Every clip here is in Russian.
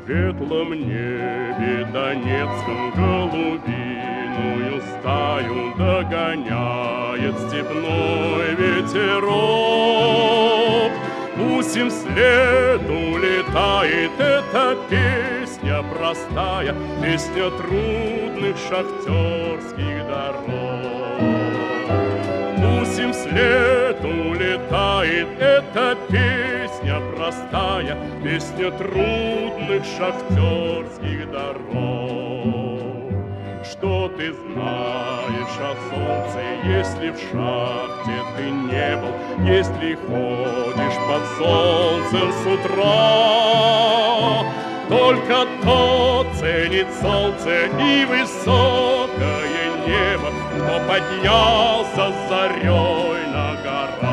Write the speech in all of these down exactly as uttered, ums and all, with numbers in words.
светлом небе Донецком голубиную стаю догоняет степной ветерок. Пусть им вслед улетает эта песня простая, песня трудных шахтерских дорог. Пусть им вслед улетает эта песня простая, песня трудных шахтерских дорог. Что ты знаешь о солнце, если в шахте ты не был, если ходишь под солнцем с утра? Только тот ценит солнце и высокое небо, кто поднялся с зарей на горах.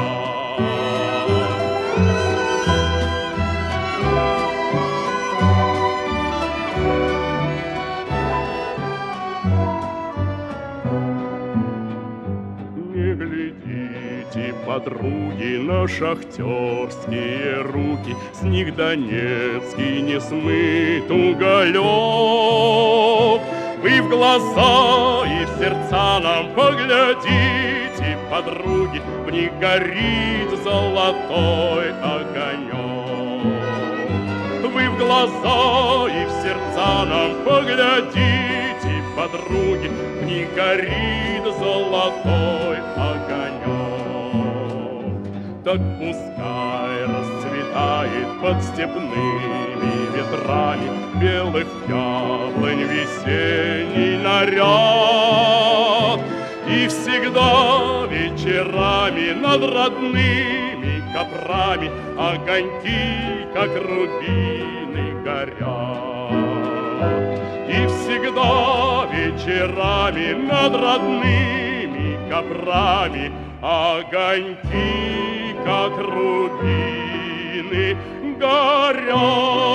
Не глядите, подруги, на шахтерские руки, с них донецкий не смыт уголек. Вы в глаза и в сердца нам поглядите, подруги, в них горит золотой огонек. Вы в глаза и в сердца нам поглядите, подруги, в них горит золотой огонек. Так пускай расцветает под степными ветрами белых яблонь весенний наряд. И всегда вечерами над родными копроми огоньки, как рубины, горят. И всегда вечерами над родными копроми огоньки, как рубины, горят.